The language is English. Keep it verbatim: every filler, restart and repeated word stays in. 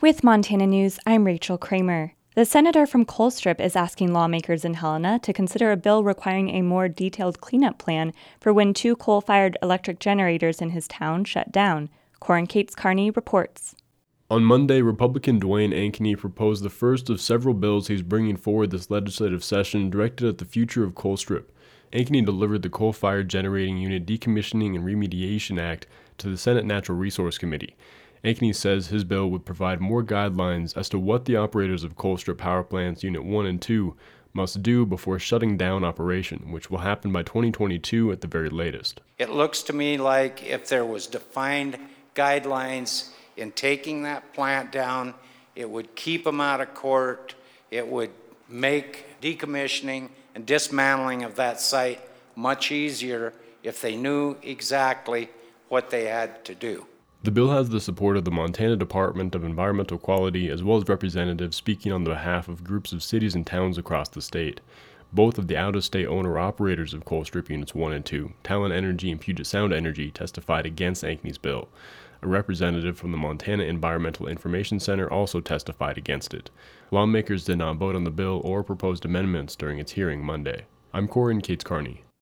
With Montana News, I'm Rachel Kramer. The senator from Colstrip is asking lawmakers in Helena to consider a bill requiring a more detailed cleanup plan for when two coal-fired electric generators in his town shut down. Corin Cates Carney reports. On Monday, Republican Dwayne Ankeny proposed the first of several bills he's bringing forward this legislative session directed at the future of Colstrip. Ankeny delivered the Coal-Fired Generating Unit Decommissioning and Remediation Act to the Senate Natural Resource Committee. Ankeny says his bill would provide more guidelines as to what the operators of Colstrip Power Plants Unit one and two must do before shutting down operation, which will happen by twenty twenty-two at the very latest. It looks to me like if there was defined guidelines in taking that plant down, it would keep them out of court, it would make decommissioning and dismantling of that site much easier if they knew exactly what they had to do. The bill has the support of the Montana Department of Environmental Quality as well as representatives speaking on behalf of groups of cities and towns across the state. Both of the out-of-state owner-operators of Colstrip Units one and two, Talon Energy and Puget Sound Energy, testified against Ankeny's bill. A representative from the Montana Environmental Information Center also testified against it. Lawmakers did not vote on the bill or proposed amendments during its hearing Monday. I'm Corin Cates Carney.